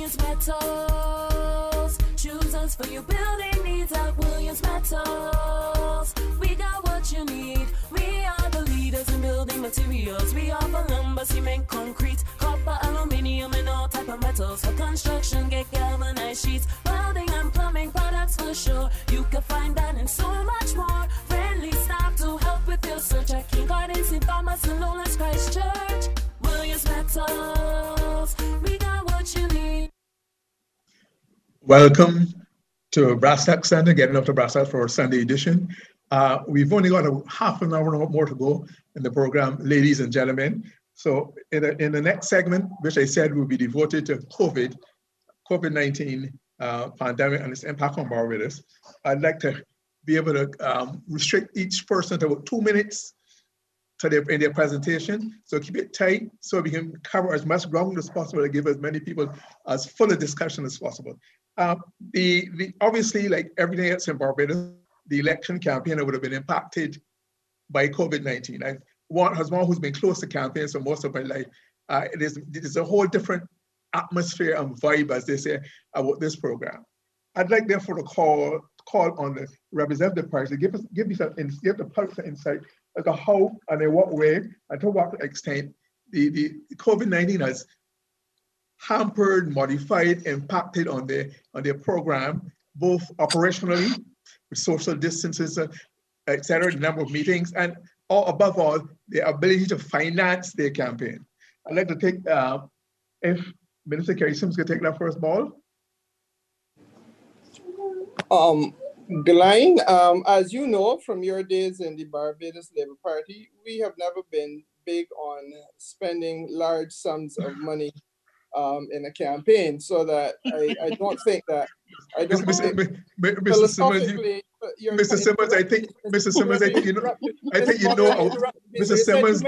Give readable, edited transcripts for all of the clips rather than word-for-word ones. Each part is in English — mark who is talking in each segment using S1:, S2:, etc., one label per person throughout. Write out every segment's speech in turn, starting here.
S1: Williams Metals. Choose us for your building needs at Williams Metals. We got what you need. We are the leaders in building materials. We offer lumber, cement, concrete, copper, aluminium, and all type of metals. For construction, get galvanized sheets, welding and plumbing products for sure. You can find that and so much more. Friendly staff to help with your search at King Gardens, St. Thomas, and Lowlands Christchurch. Williams Metals. We got what you need.
S2: Welcome to Brass Tack Center, getting up to Brass Tack for our Sunday edition. We've only got a half an hour more to go in the program, ladies and gentlemen. So in the next segment, which I said will be devoted to COVID-19 pandemic and its impact on Barbados, I'd like to be able to restrict each person to about 2 minutes in their presentation. So keep it tight so we can cover as much ground as possible to give as many people as full a discussion as possible. Obviously, like everything else in Barbados, the election campaign would have been impacted by COVID-19. As one who's been close to campaigns for most of my life, it is a whole different atmosphere and vibe, as they say, about this program. I'd like therefore to call on the representative party to give the public insight as to how and in what way and to what extent the COVID-19 has hampered, modified, impacted on their program, both operationally, with social distances, etc., the number of meetings, and above all, the ability to finance their campaign. I'd like to take, if Minister Kerry Sims could take that first ball.
S3: Glenn, as you know from your days in the Barbados Labour Party, we have never been big on spending large sums of money in a campaign, so that I don't think that Mr. Simmons,
S2: Mr. Simmons, I think you know, Mr. Simmons,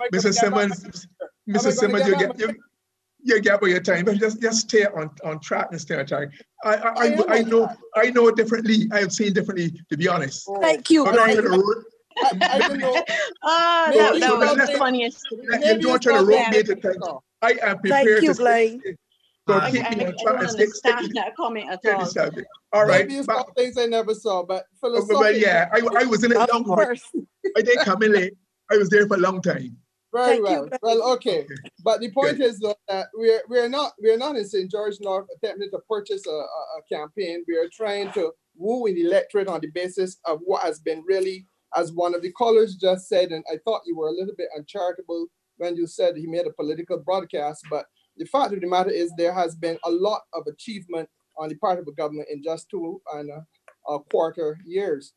S2: you get your time, but just stay on track and stay on track. I know differently. I have seen differently, to be honest.
S4: Thank you.
S3: I don't know.
S4: That was the funniest.
S2: You don't try to rope me to time. I am prepared to
S4: stay.
S2: So keep me on track and
S4: understand that comment at all.
S2: All right.
S3: Maybe you saw things I never saw, but
S2: philosophically. Yeah, I was in it long time. I didn't come in late. I was there for a long time.
S3: Very well. Well, okay. But the point is though, that we're not in St. George North attempting to purchase a campaign. We are trying to woo in the electorate on the basis of what has been really, as one of the callers just said, and I thought you were a little bit uncharitable when you said he made a political broadcast, but the fact of the matter is there has been a lot of achievement on the part of the government in just 2.25 years.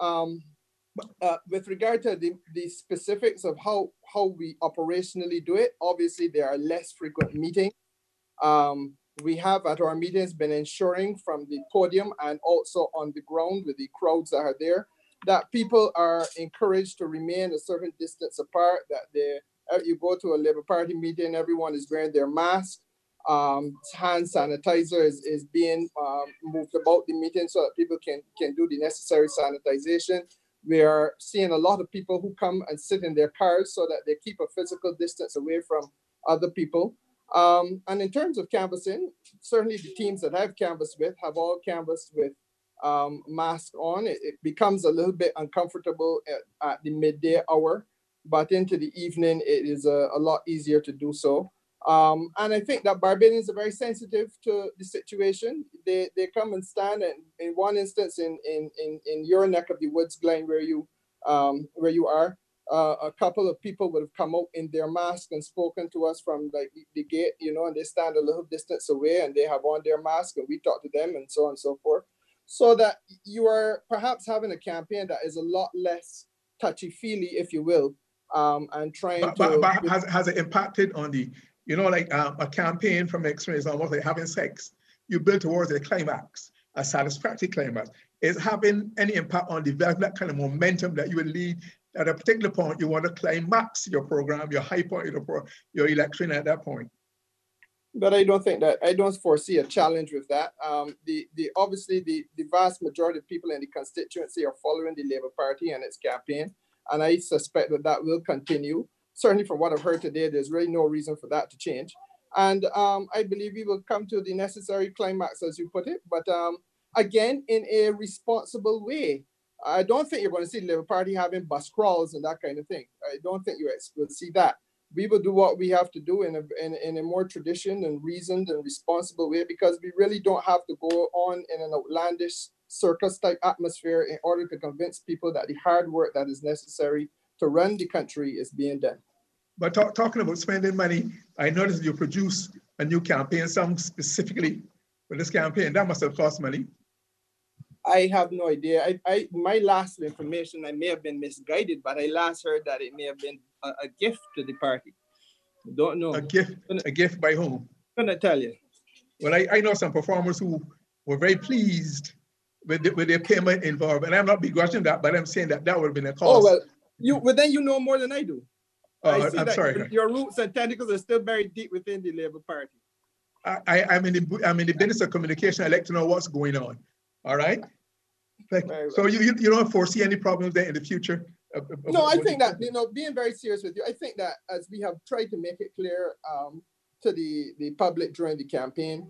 S3: With regard to the specifics of how we operationally do it, obviously there are less frequent meetings. We have at our meetings been ensuring from the podium and also on the ground with the crowds that are there that people are encouraged to remain a certain distance apart, that you go to a Labour Party meeting, everyone is wearing their mask. Hand sanitizer is being moved about the meeting so that people can do the necessary sanitization. We are seeing a lot of people who come and sit in their cars so that they keep a physical distance away from other people. And in terms of canvassing, certainly the teams that I've canvassed with have all canvassed with masks on. It becomes a little bit uncomfortable at the midday hour, but into the evening, it is a lot easier to do so. And I think that Barbadians are very sensitive to the situation. They come and stand, and in one instance, in your neck of the woods, Glenn, where you are, a couple of people would have come out in their mask and spoken to us from like the gate, and they stand a little distance away and they have on their mask, and we talk to them and so on and so forth. So that you are perhaps having a campaign that is a lot less touchy-feely, if you will, and trying
S2: but has it impacted on the, a campaign from experience, almost like having sex? You build towards a climax, a satisfactory climax. Is having any impact on developing that kind of momentum that you would lead at a particular point? You want to climax your program, your high point, your election at that point.
S3: But I don't foresee a challenge with that. Obviously the vast majority of people in the constituency are following the Labour Party and its campaign, and I suspect that will continue. Certainly from what I've heard today, there's really no reason for that to change. And I believe we will come to the necessary climax, as you put it. But again, in a responsible way. I don't think you're going to see the Labour Party having bus crawls and that kind of thing. I don't think you will see that. We will do what we have to do in a more traditional and reasoned and responsible way, because we really don't have to go on in an outlandish circus type atmosphere in order to convince people that the hard work that is necessary to run the country is being done.
S2: But talking about spending money, I noticed you produced a new campaign song specifically for this campaign. That must have cost money.
S3: I have no idea. My last information, I may have been misguided, but I last heard that it may have been a gift to the party. Don't know.
S2: A gift by whom?
S3: I'm gonna tell you.
S2: Well, I know some performers who were very pleased with their payment involved, and I'm not begrudging that, but I'm saying that would have been a cost.
S3: Oh well, then you know more than I do. I see
S2: I'm
S3: that
S2: sorry.
S3: Your roots and tentacles are still very deep within the Labour Party.
S2: I'm in the business of communication. I like to know what's going on. All right. So you don't foresee any problems there in the future?
S3: No, I think that, being very serious with you, I think that as we have tried to make it clear to the public during the campaign,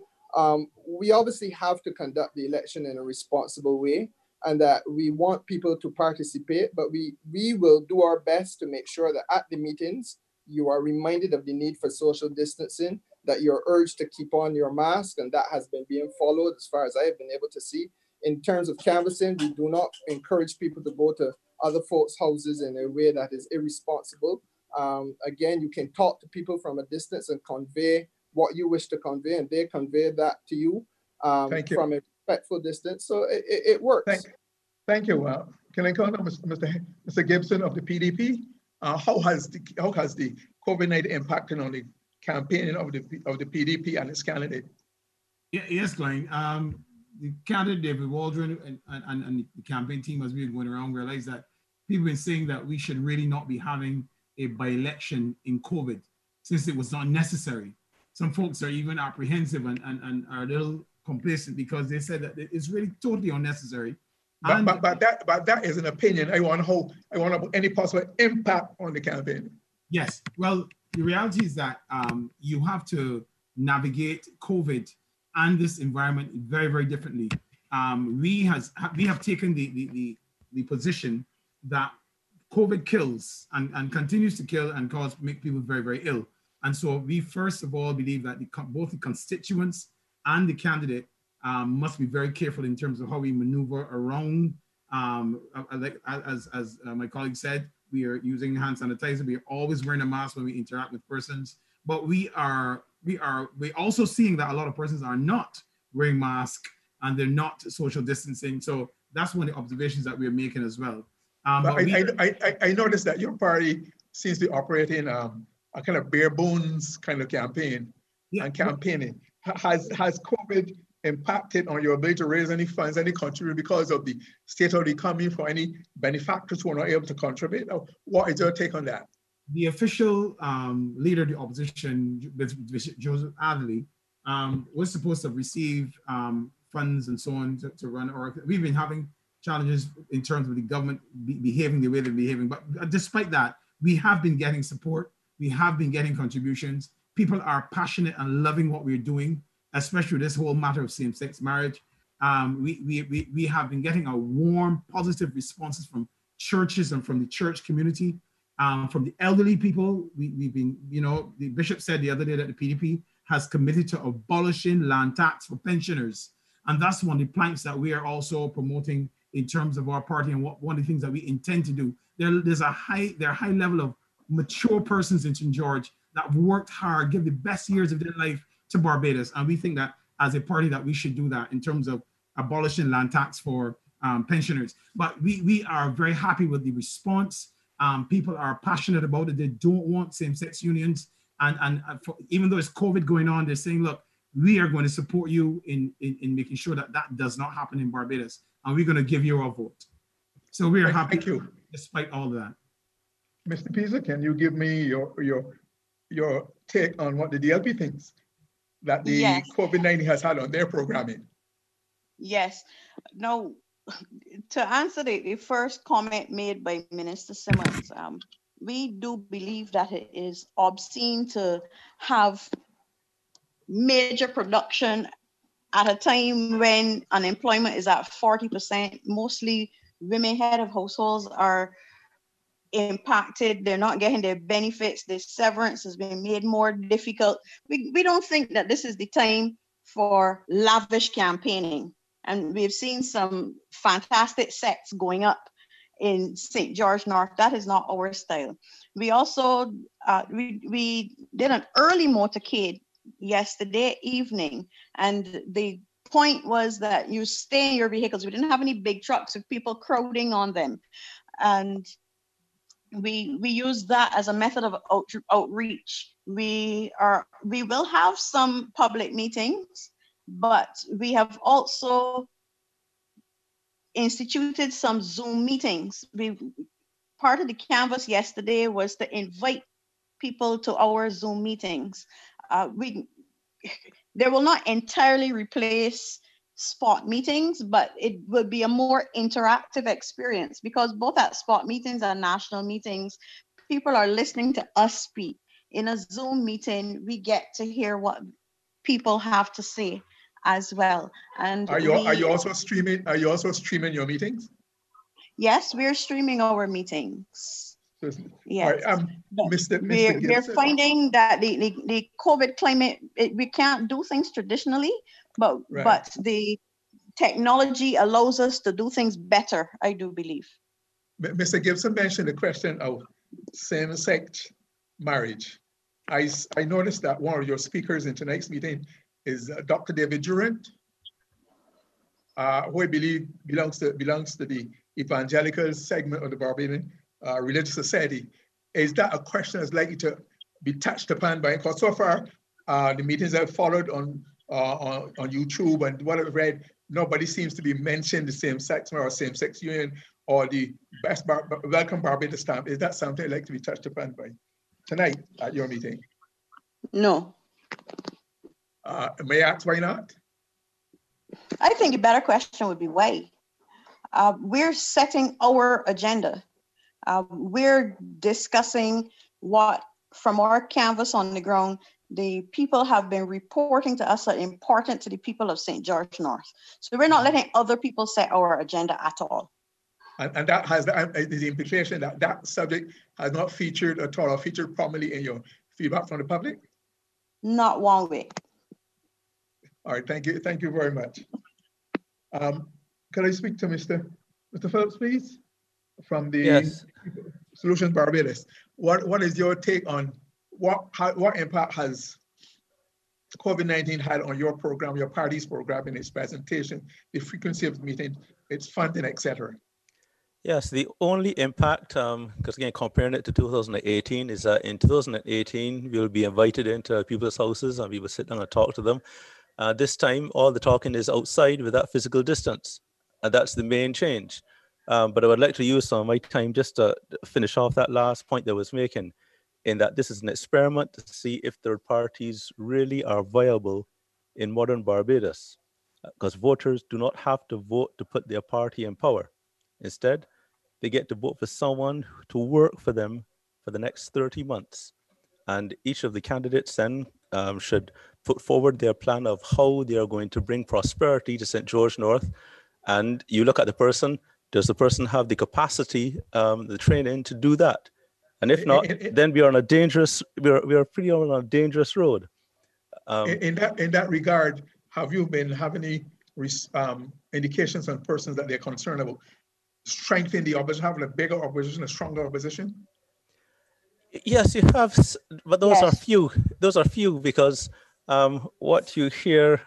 S3: we obviously have to conduct the election in a responsible way, and that we want people to participate, but we will do our best to make sure that at the meetings, you are reminded of the need for social distancing, that you're urged to keep on your mask, and that has been being followed as far as I have been able to see. In terms of canvassing, we do not encourage people to go to other folks' houses in a way that is irresponsible. Again, you can talk to people from a distance and convey what you wish to convey, and they convey that to you, from a respectful distance. So it works.
S2: Thank you. Can I call on Mr. Gibson of the PDP? How has the COVID-19 impacted on the campaigning of the PDP and its candidate?
S5: Yes, Glenn. The candidate, David Waldron, and the campaign team, as we were going around, realized that people have been saying that we should really not be having a by-election in COVID, since it was not necessary. Some folks are even apprehensive and are a little complacent because they said that it's really totally unnecessary. But
S2: that is an opinion. I want any possible impact on the campaign.
S5: Yes. Well, the reality is that you have to navigate COVID and this environment very, very differently. We have taken the position that COVID kills and continues to kill and make people very, very ill. And so we first of all believe that both the constituents and the candidate must be very careful in terms of how we maneuver around. As my colleague said, we are using hand sanitizer. We are always wearing a mask when we interact with persons. But we're also seeing that a lot of persons are not wearing masks and they're not social distancing. So that's one of the observations that we're making as well.
S2: I noticed that your party seems to be operating a kind of bare bones kind of campaign and campaigning. Has COVID impacted on your ability to raise any funds, any contribute because of the state of the economy for any benefactors who are not able to contribute? What is your take on that?
S5: The official leader of the opposition, Bishop Joseph Adderley, was supposed to receive funds and so on to run. Or we've been having challenges in terms of the government behaving the way they're behaving. But despite that, we have been getting support. We have been getting contributions. People are passionate and loving what we're doing, especially this whole matter of same-sex marriage. We have been getting a warm, positive responses from churches and from the church community. From the elderly people, we've been, the bishop said the other day that the PDP has committed to abolishing land tax for pensioners. And that's one of the planks that we are also promoting in terms of our party and one of the things that we intend to do. There's a high level of mature persons in St. George that have worked hard, give the best years of their life to Barbados. And we think that as a party that we should do that in terms of abolishing land tax for pensioners. But we are very happy with the response. People are passionate about it. They don't want same-sex unions. And even though it's COVID going on, they're saying, look, we are going to support you in making sure that that does not happen in Barbados. And we're going to give you our vote. So we are happy despite all of that.
S2: Mr. Pisa, can you give me your take on what the DLP thinks that the COVID-19 has had on their programming?
S4: Yes. Now, to answer the first comment made by Minister Simmons, we do believe that it is obscene to have major production at a time when unemployment is at 40%. Mostly women head of households are impacted. They're not getting their benefits. The severance has been made more difficult. We don't think that this is the time for lavish campaigning. And we've seen some fantastic sets going up in St. George North. That is not our style. We also, we did an early motorcade yesterday evening. And the point was that you stay in your vehicles. We didn't have any big trucks with people crowding on them. And we use that as a method of outreach. We will have some public meetings, but we have also instituted some Zoom meetings. Part of the canvas yesterday was to invite people to our Zoom meetings. They will not entirely replace spot meetings, but it will be a more interactive experience, because both at spot meetings and national meetings, people are listening to us speak. In a Zoom meeting, we get to hear what people have to say as well. And
S2: are you also streaming? Are you also streaming your meetings?
S4: Yes, we're streaming our meetings. Yes,
S2: right,
S4: we're finding that the COVID climate, we can't do things traditionally, but
S2: right.
S4: But the technology allows us to do things better, I do believe.
S2: Mr. Gibson mentioned the question of same-sex marriage. I noticed that one of your speakers in tonight's meeting is Dr. David Durant, who I believe belongs to the evangelical segment of the Barbadian Religious Society. Is that a question that's likely to be touched upon by, because so far the meetings I've followed on YouTube and what I've read, nobody seems to be mentioning the same-sex or same-sex union or the best welcome Barbados stamp. Is that something like to be touched upon by tonight at your meeting?
S4: No.
S2: May I ask why not?
S4: I think a better question would be why. We're setting our agenda. We're discussing what, from our canvas on the ground, the people have been reporting to us are important to the people of St. George North. So we're not letting other people set our agenda at all.
S2: And that has the implication that that subject has not featured at all or featured prominently in your feedback from the public?
S4: Not one way.
S2: All right, thank you very much. Can I speak to Mr. Phillips, please? From the
S6: yes.
S2: Solutions Barbados. What is your take on what impact has COVID-19 had on your program, your party's program, in its presentation, the frequency of the meeting, its funding, etc.?
S6: Yes, the only impact, because again, comparing it to 2018, is that in 2018, we'll be invited into people's houses and we will sit down and talk to them. This time, all the talking is outside with that physical distance. And that's the main change. But I would like to use some of my time just to finish off that last point that I was making, in that this is an experiment to see if third parties really are viable in modern Barbados. Because voters do not have to vote to put their party in power. Instead, they get to vote for someone to work for them for the next 30 months. And each of the candidates then should put forward their plan of how they are going to bring prosperity to St. George North. And you look at the person, does the person have the capacity, the training to do that? And if not, then we are on a dangerous, we are pretty on a dangerous road.
S2: In that regard, have you been having any indications on persons that they're concerned about strengthening the opposition, having a bigger opposition, a stronger opposition?
S6: Yes, you have, but those are few. Those are few because what you hear,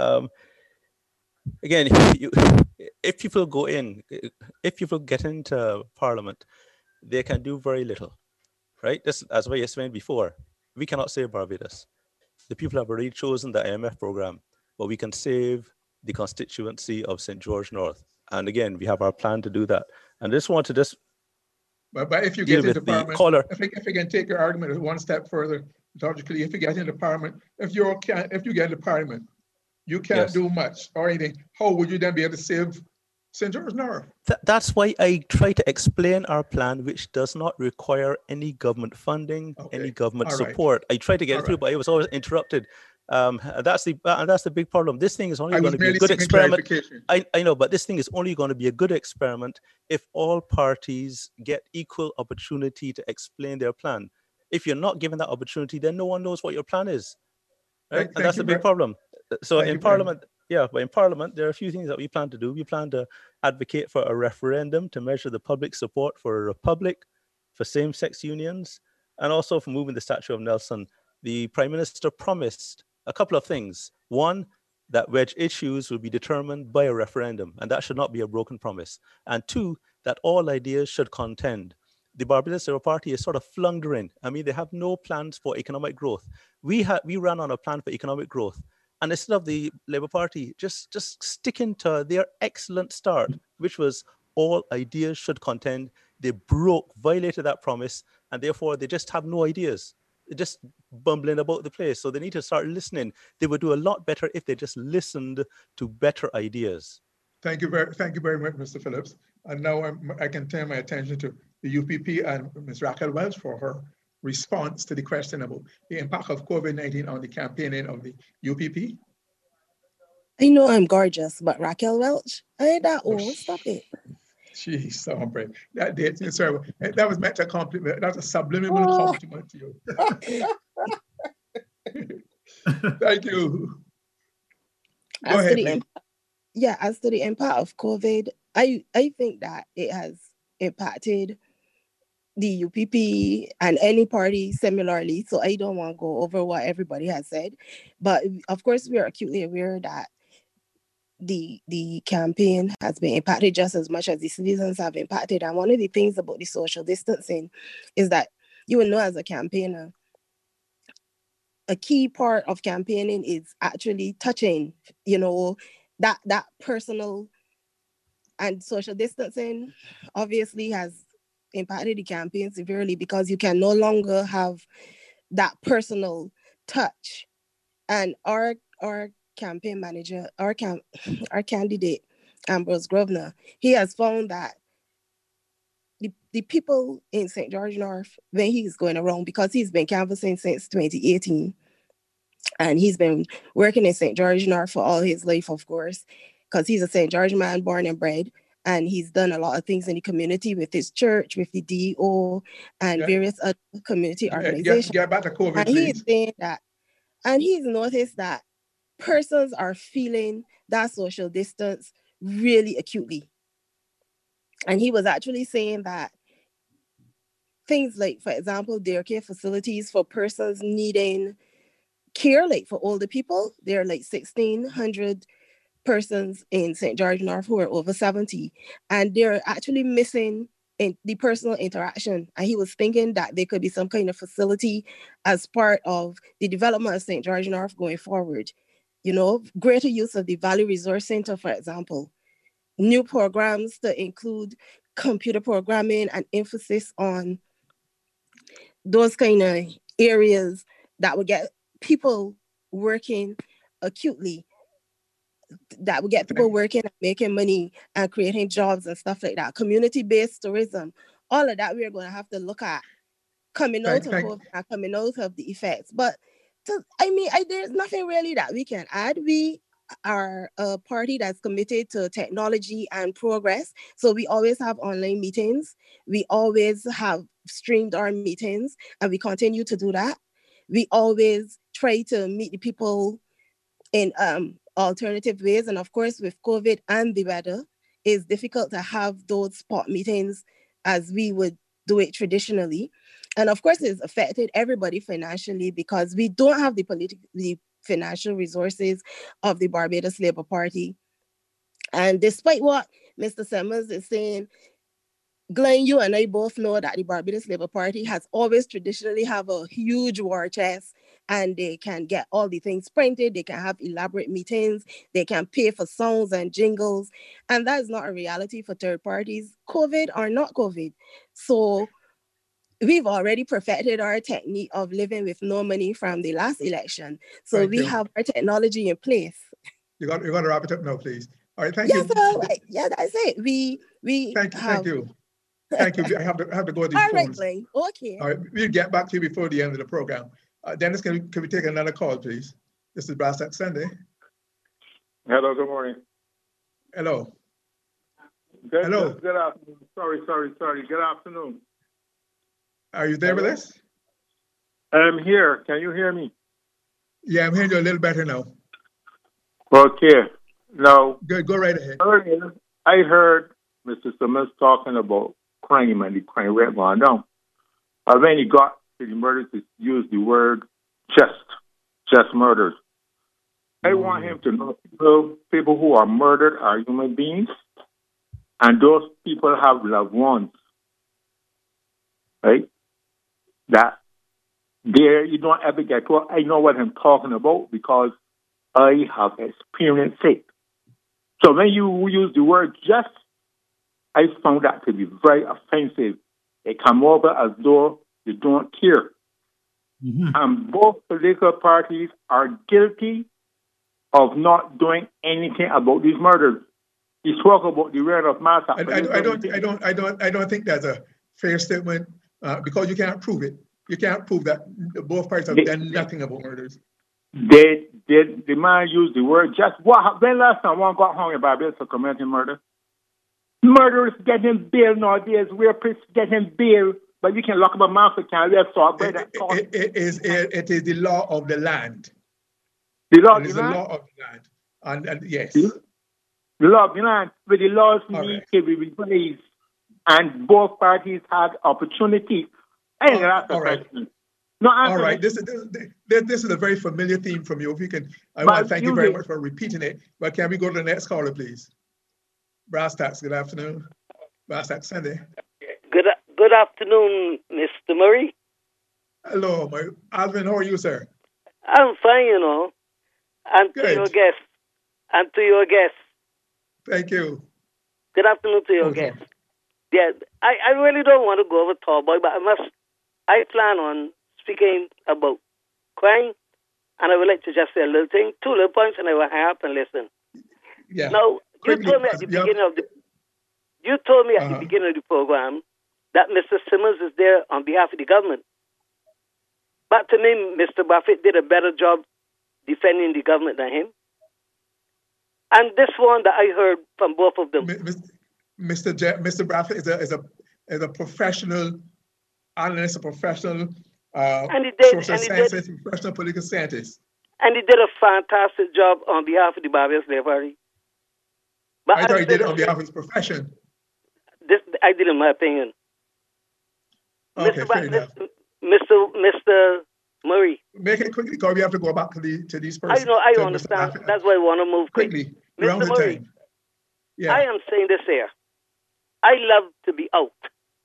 S6: again, if people go in, if people get into Parliament, they can do very little, right? This, as I explained before, we cannot save Barbados. The people have already chosen the IMF program, but we can save the constituency of St. George North. And again, we have our plan to do that. And I just want to just
S2: But if you get into Parliament, if you can take your argument one step further, logically, if you get into Parliament, if you get into Parliament, you can't do much or anything. How would you then be able to save St. George North?
S6: That's why I try to explain our plan, which does not require any government funding, any government support. I try to get it through, but I was always interrupted That's the big problem. This thing is only
S2: I
S6: going
S2: was
S6: to be a
S2: merely
S6: good
S2: seeking
S6: experiment.
S2: clarification.
S6: I know, but this thing is only going to be a good experiment if all parties get equal opportunity to explain their plan. If you're not given that opportunity, then no one knows what your plan is, right? And that's the big problem. So in Parliament, but in Parliament, there are a few things that we plan to do. We plan to advocate for a referendum to measure the public support for a republic, for same-sex unions, and also for moving the Statue of Nelson. The Prime Minister promised a couple of things. One, that wedge issues will be determined by a referendum, and that should not be a broken promise. And two, that all ideas should contend. The Barbados Labour Party is sort of floundering. I mean, they have no plans for economic growth. We ran on a plan for economic growth. And instead of the Labour Party just sticking to their excellent start, which was all ideas should contend, they violated that promise, and therefore they just have no ideas. They're just bumbling about the place. So they need to start listening. They would do a lot better if they just listened to better ideas.
S2: Thank you very much, Mr. Phillips. And now I can turn my attention to the UPP and Ms. Raquel Welch for her response to the question about the impact of COVID-19 on the campaigning of the UPP.
S7: I know I'm gorgeous, but Raquel Welch, I ain't that old. Stop it.
S2: Jeez, sorry. That was meant to compliment. That's a subliminal compliment to you. Thank you. Go ahead.
S7: As to the impact of COVID, I think that it has impacted the UPP and any party similarly. So I don't want to go over what everybody has said. But of course, we are acutely aware that the campaign has been impacted just as much as the citizens have impacted. And one of the things about the social distancing is that you will know as a campaigner, a key part of campaigning is actually touching, that personal, and social distancing obviously has impacted the campaign severely because you can no longer have that personal touch. And our campaign manager, our candidate, Ambrose Grosvenor, he has found that the people in St. George North, when he's going around, because he's been canvassing since 2018, and he's been working in St. George North for all his life, of course, because he's a St. George man, born and bred, and he's done a lot of things in the community with his church, with the DO, and various other community organizations.
S2: Get back to COVID,
S7: and he's saying that, and he's noticed that persons are feeling that social distance really acutely. And he was actually saying that things like, for example, daycare facilities for persons needing care, like for older people, there are like 1,600 persons in St. George North who are over 70, and they're actually missing in the personal interaction. And he was thinking that there could be some kind of facility as part of the development of St. George North going forward. Greater use of the Valley Resource Center, for example, new programs to include computer programming and emphasis on those kind of areas that would get people working acutely, that would get people working and making money and creating jobs and stuff like that. Community-based tourism, all of that we're going to have to look at coming out of COVID and coming out of the effects. But there's nothing really that we can add. We are a party that's committed to technology and progress. So we always have online meetings. We always have streamed our meetings, and we continue to do that. We always try to meet the people in alternative ways. And of course, with COVID and the weather, it's difficult to have those spot meetings as we would do it traditionally. And of course, it's affected everybody financially because we don't have the financial resources of the Barbados Labour Party. And despite what Mr. Semmers is saying, Glenn, you and I both know that the Barbados Labour Party has always traditionally have a huge war chest, and they can get all the things printed, they can have elaborate meetings, they can pay for songs and jingles, and that is not a reality for third parties, COVID or not COVID. So we've already perfected our technique of living with no money from the last election. So we have our technology in place.
S2: You got to wrap it up now, please. All right, thank you.
S7: That's it.
S2: Thank you. Thank you. I have to go to these phones.
S7: Okay.
S2: All right, we'll get back to you before the end of the program. Dennis, can we take another call, please? This is Brass Tack Sunday.
S8: Hello, good morning.
S2: Hello.
S8: Good,
S2: Hello.
S8: Good afternoon. Sorry. Good afternoon.
S2: Are you there with us?
S8: I'm here. Can you hear me?
S2: Yeah, I'm hearing you a little better now.
S8: Okay. Now,
S2: Good, go right ahead.
S8: earlier, I heard Mr. Simmons talking about crime and the crime rate going down. But when he got to the murders, he used the word just murders. I want him to know people who are murdered are human beings, and those people have loved ones, right? That there you don't ever get to. I know what I'm talking about because I have experienced it. So when you use the word just, I found that to be very offensive. It come over as though you don't care.
S5: Mm-hmm.
S8: And both political parties are guilty of not doing anything about these murders. He spoke about the rate of mass.
S2: I don't think that's a fair statement because you can't prove it. You can't prove that both parties have done nothing about murders.
S8: The man used the word just. When last time one got hung in Barbados for committing murder? Murderers getting bail nowadays. Rapists getting bail, but you can lock up a man for can't live. So
S2: it is the law of the land.
S8: The law
S2: of the land. Law of the land, and yes.
S8: The law of the land, but the laws need to be replaced, and both parties had opportunity.
S2: All right.
S8: No,
S2: all right. This is a very familiar theme from you. If you can, I want to thank you very much for repeating it. But can we go to the next caller, please? Brass Tacks, good afternoon. Brass Tack Sunday.
S9: Good afternoon, Mr. Murray.
S2: Hello, Alvin. How are you, sir?
S9: I'm fine, you know. And
S2: good.
S9: To your guests.
S2: Thank you.
S9: Good afternoon to your guests. Yeah, I really don't want to go over tall boy, but I plan on speaking about crime, and I would like to just say a little thing, 2 little points, and I will hang up and listen.
S2: Yeah.
S9: Now, you told me at the beginning of the program that Mr. Simmons is there on behalf of the government. But to me, Mr. Buffett did a better job defending the government than him. And this one that I heard from both of them.
S2: Mr. Buffett is a professional analyst, a professional social scientist, professional political scientist.
S9: And he did a fantastic job on behalf of the Barbados Labour Party. But
S2: I thought he did it on behalf of his profession.
S9: I did, in my opinion.
S2: Okay, fair enough.
S9: Mr. Murray.
S2: Make it quickly, because we have to go back to these persons.
S9: I know, I understand. That's why I want to move
S2: quickly.
S9: Mr. Murray, yeah. I am saying this here. I love to be out.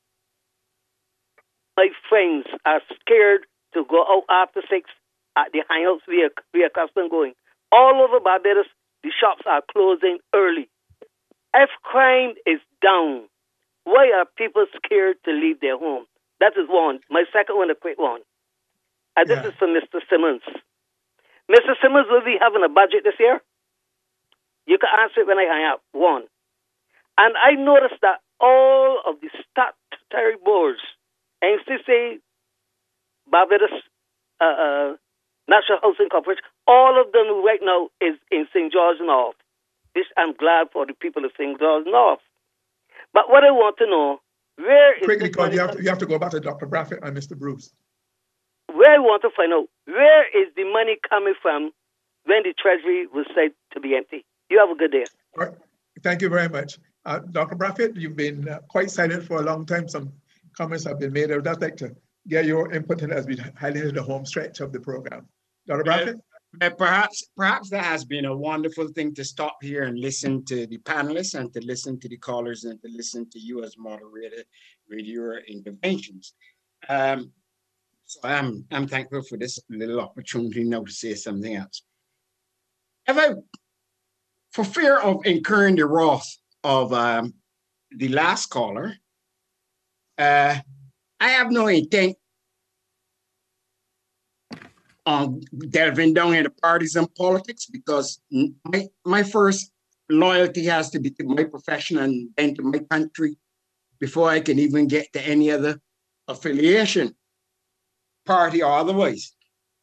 S9: My friends are scared to go out after 6 at the hangouts we are accustomed going. All over Barbados, the shops are closing early. If crime is down, why are people scared to leave their home? That is one. My second one, a quick one. And this is for Mr. Simmons. Mr. Simmons, will we having a budget this year? You can answer it when I hang up. One. And I noticed that all of the statutory boards, NCC, Barbados National Housing Corporation, all of them right now is in St. George North. This I'm glad for the people of St. George North. But what I want to know, where is
S2: quickly, because you have to go back to Dr. Braffett and Mr. Bruce.
S9: Where I want to find out, where is the money coming from when the treasury was said to be empty? You have a good day.
S2: All right. Thank you very much. Dr. Braffett, you've been quite silent for a long time. Some comments have been made. I would just like to get your input as we highlighted the home stretch of the program. Dr. Braffett?
S10: Perhaps that has been a wonderful thing to stop here and listen to the panelists and to listen to the callers and to listen to you as moderator with your interventions. So I'm thankful for this little opportunity now to say something else. For fear of incurring the wrath of the last caller, I have no intent on delving down into partisan politics, because my first loyalty has to be to my profession and then to my country before I can even get to any other affiliation, party or otherwise.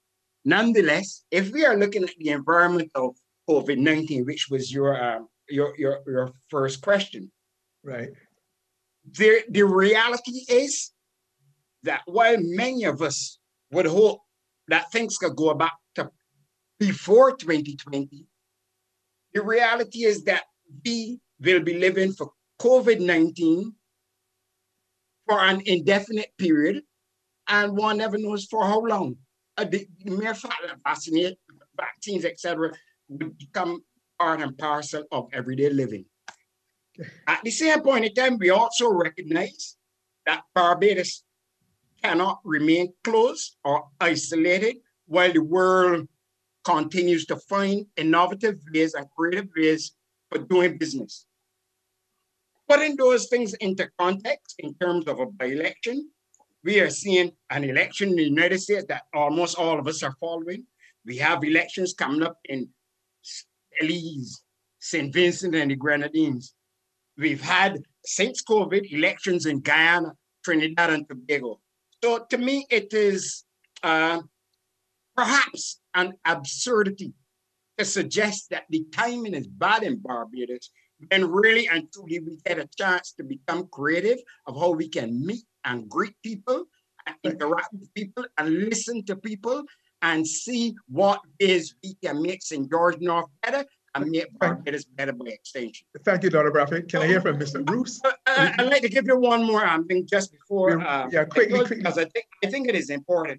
S10: Nonetheless, if we are looking at the environment of COVID-19, which was your first question,
S2: right?
S10: The reality is that while many of us would hope that things could go back to before 2020, the reality is that we will be living for COVID-19 for an indefinite period, and one never knows for how long. The mere fact that vaccines, etc., would become part and parcel of everyday living. At the same point in time, we also recognize that Barbados cannot remain closed or isolated while the world continues to find innovative ways and creative ways for doing business. Putting those things into context in terms of a by-election, we are seeing an election in the United States that almost all of us are following. We have elections coming up in Belize, St. Vincent and the Grenadines. We've had, since COVID, elections in Guyana, Trinidad and Tobago. So to me, it is perhaps an absurdity to suggest that the timing is bad in Barbados, when really and truly we get a chance to become creative of how we can meet and greet people and interact with people and listen to people and see what ways we can make St. George North better and make Barbados better by extension.
S2: Thank you, Dr. Bradford. Can I hear from Mr. Bruce?
S10: I'd like to give you one more thing just before.
S2: Quickly.
S10: Because I think it is important.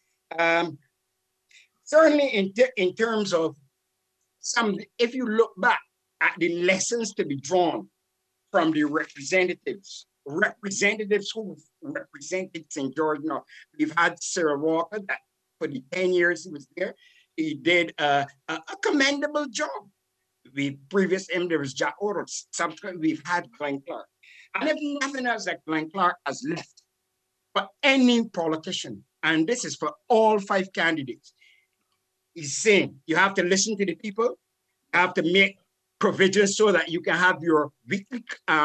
S10: Certainly in terms of if you look back at the lessons to be drawn from the representatives who represented St. George North. We've had Cyril Walker, that for the 10 years he was there, he did a commendable job. Previous him, there was Jack Otto. Subsequently, we've had Glenn Clark. And if nothing else, that Glenn Clark has left. But any politician, and this is for all 5 candidates, he's saying you have to listen to the people, you have to make provisions so that you can have your weekly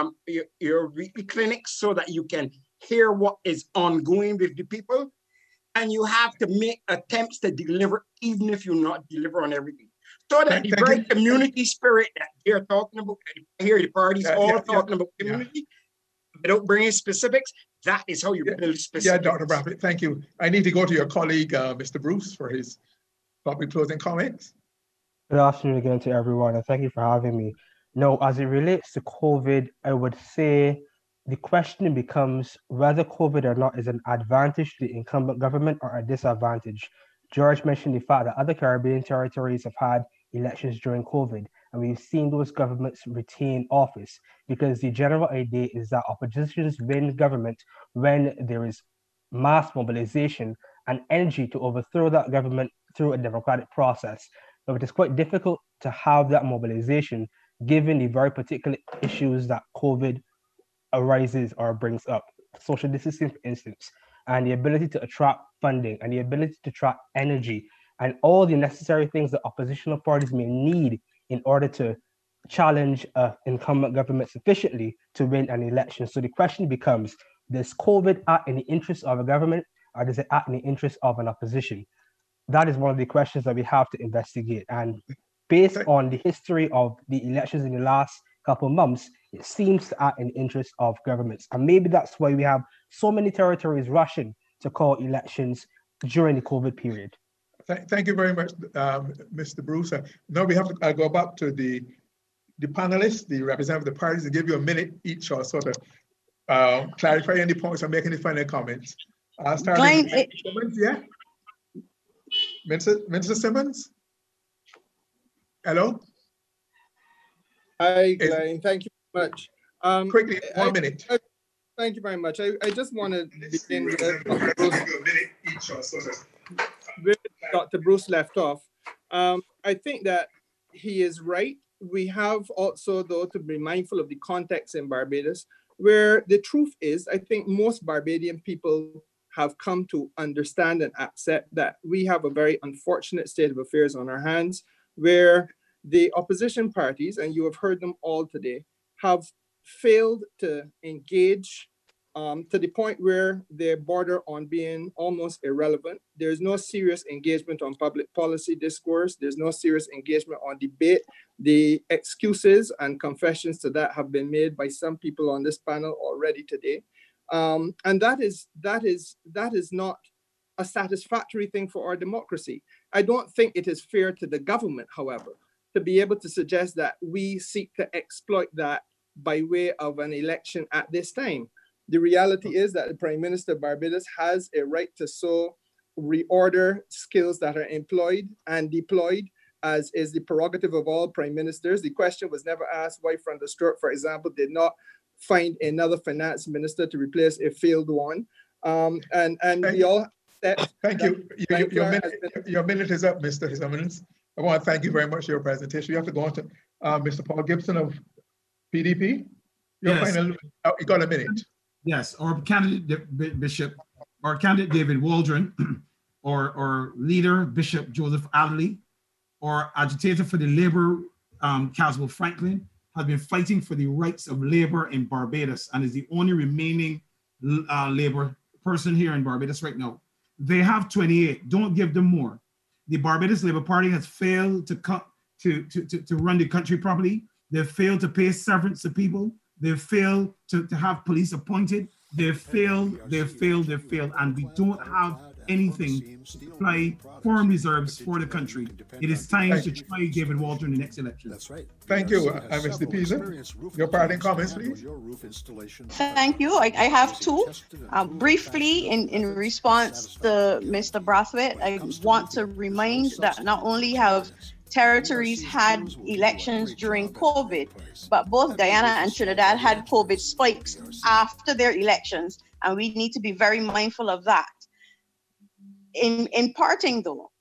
S10: clinics so that you can hear what is ongoing with the people. And you have to make attempts to deliver, even if you not deliver on everything. So that the very community spirit that they're talking about, I hear the parties talking about community, without bringing specifics, that is how you build specifics.
S2: Yeah, Dr. Bradford, thank you. I need to go to your colleague, Mr. Bruce, for his probably closing comments.
S11: Good afternoon again to everyone, and thank you for having me. No, as it relates to COVID, I would say the question becomes whether COVID or not is an advantage to the incumbent government or a disadvantage. George mentioned the fact that other Caribbean territories have had elections during COVID, and we've seen those governments retain office because the general idea is that oppositions win government when there is mass mobilization and energy to overthrow that government through a democratic process. But it is quite difficult to have that mobilization given the very particular issues that COVID arises or brings up. Social distancing, for instance, and the ability to attract funding and the ability to attract energy and all the necessary things that oppositional parties may need in order to challenge an incumbent government sufficiently to win an election. So the question becomes, does COVID act in the interest of a government or does it act in the interest of an opposition? That is one of the questions that we have to investigate. And based on the history of the elections in the last couple of months, it seems to act in the interest of governments. And maybe that's why we have so many territories rushing to call elections during the COVID period.
S2: Thank you very much, Mr. Bruce. Now we have to go back to the panelists, the representatives of the parties, and give you a minute each or sort of clarify any points or make any final comments. Starting with Simmons, yeah? Minister Simmons? Hello?
S3: Hi, Glenn. Thank you very much.
S2: Quickly, 1 minute.
S3: Thank you very much. I just want to begin with where Dr. Bruce left off. I think that he is right. We have also, though, to be mindful of the context in Barbados, where the truth is, I think most Barbadian people have come to understand and accept that we have a very unfortunate state of affairs on our hands, where the opposition parties, and you have heard them all today, have failed to engage to the point where they border on being almost irrelevant. There's no serious engagement on public policy discourse. There's no serious engagement on debate. The excuses and confessions to that have been made by some people on this panel already today. And that is not a satisfactory thing for our democracy. I don't think it is fair to the government, however, to be able to suggest that we seek to exploit that by way of an election at this time. The reality is that the Prime Minister of Barbados has a right to so reorder skills that are employed and deployed, as is the prerogative of all prime ministers. The question was never asked why Van der Stroot, for example, did not find another finance minister to replace a failed one. And we all
S2: thank you. Your minute is up, Mr. His Eminence. I want to thank you very much for your presentation. You have to go on to Mr. Paul Gibson of PDP.
S5: Yes.
S2: You got a minute.
S5: Yes, or candidate Bishop, or candidate David Waldron, or leader Bishop Joseph Adderley, or agitator for the labor Caswell Franklin, has been fighting for the rights of labor in Barbados and is the only remaining labor person here in Barbados right now. They have 28. Don't give them more. The Barbados Labour Party has failed to run the country properly. They've failed to pay severance to people. They've failed to have police appointed. They've failed, and we don't have anything to supply foreign reserves for the country. It is time to try David Waldron in the next election. That's right.
S2: Thank you, Mr. Pisa. Your parting comments, please.
S4: Thank you. I have two. Briefly, in response to Mr. Brathwaite, I want to remind that not only have territories had elections during COVID, but both Guyana and Trinidad had COVID spikes after their elections, and we need to be very mindful of that. In parting though,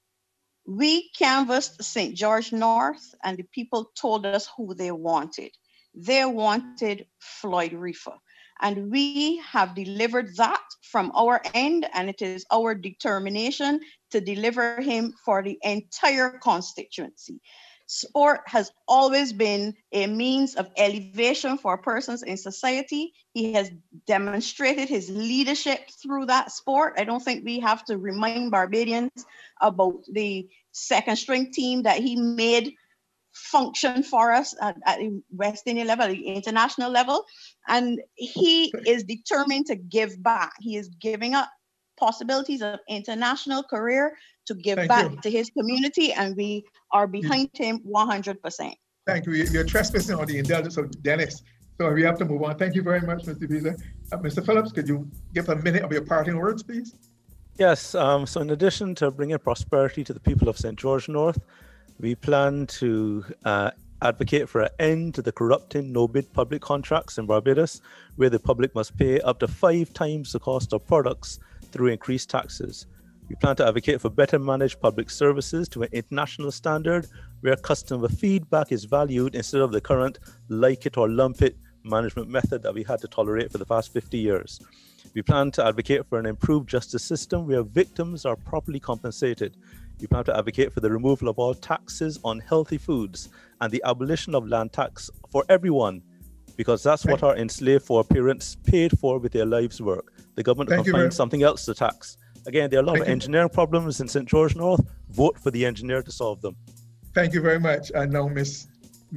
S4: we canvassed St. George North and the people told us who they wanted. They wanted Floyd Reefer, and we have delivered that from our end, and it is our determination to deliver him for the entire constituency. Sport has always been a means of elevation for persons in society. He has demonstrated his leadership through that sport. I don't think we have to remind Barbadians about the second string team that he made function for us at the West Indian level, the international level. And he is determined to give back. He is giving up possibilities of international career to give back to his community, and we are behind him 100%.
S2: Thank you. You're trespassing on the indulgence of Dennis, so we have to move on. Thank you very much, Mr. Pisa. Mr. Phillips, could you give a minute of your parting words, please?
S6: Yes, so in addition to bringing prosperity to the people of St. George North, we plan to advocate for an end to the corrupting no-bid public contracts in Barbados, where the public must pay up to 5 times the cost of products through increased taxes. We plan to advocate for better managed public services to an international standard where customer feedback is valued instead of the current like it or lump it management method that we had to tolerate for the past 50 years. We plan to advocate for an improved justice system where victims are properly compensated. We plan to advocate for the removal of all taxes on healthy foods and the abolition of land tax for everyone, because that's what our enslaved foreparents paid for with their lives' work. The government can find something else to tax. Again, there are a lot of engineering problems in St. George North. Vote for the engineer to solve them.
S2: Thank you very much. And now Miss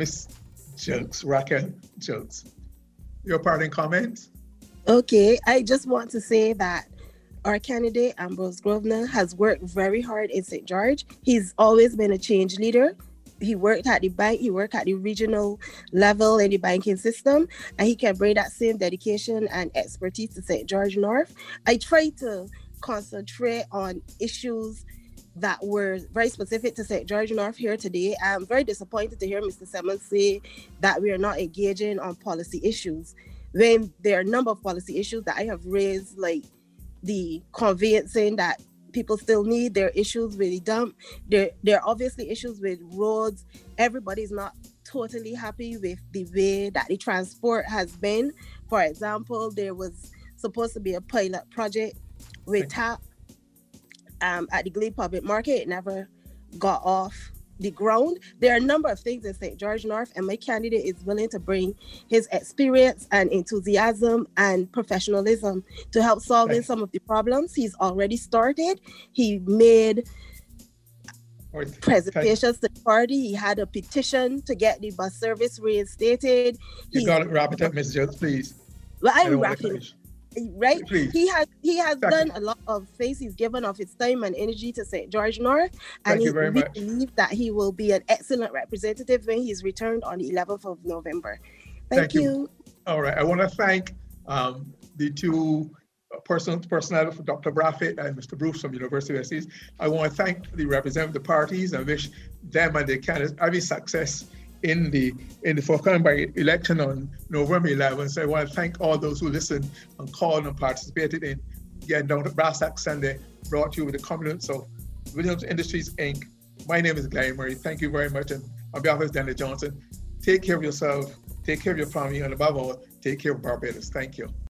S2: Jilks, Raquel Jilks. Your parting comments?
S7: Okay, I just want to say that our candidate, Ambrose Grosvenor, has worked very hard in St. George. He's always been a change leader. He worked at the bank, he worked at the regional level in the banking system, and he can bring that same dedication and expertise to St. George North. I try to concentrate on issues that were very specific to St. George North here today. I'm very disappointed to hear Mr. Simmons say that we are not engaging on policy issues, when there are a number of policy issues that I have raised, like the conveyancing that people still need. There are issues with the dump. There are obviously issues with roads. Everybody's not totally happy with the way that the transport has been. For example, there was supposed to be a pilot project with TAP at the Glebe Public Market. It never got off the ground. There are a number of things in St. George North, and my candidate is willing to bring his experience and enthusiasm and professionalism to help solving some of the problems. He's already started. He made presentations to the party. He had a petition to get the bus service reinstated.
S2: You got to wrap it up, Ms. Jones, please.
S7: Well, I'm wrapping. Right?
S2: Please.
S7: He has done a lot of things. He's given of his time and energy to St. George North. And
S2: Thank you very much.
S7: believe that he will be an excellent representative when he's returned on the 11th of November. Thank you.
S2: All right. I want to thank the two personnel for Dr. Braffett and Mr. Bruce from University of Essex. I want to thank the representatives of the parties and wish them and their candidates every success in the forthcoming election on November 11th. So I want to thank all those who listened and called and participated in getting down to brass tacks Sunday, brought to you with the compliments of Williams Industries Inc. My name is Glenn Murray. Thank you very much. And on behalf of Daniel Johnson, take care of yourself, take care of your family, and above all, take care of Barbados. Thank you.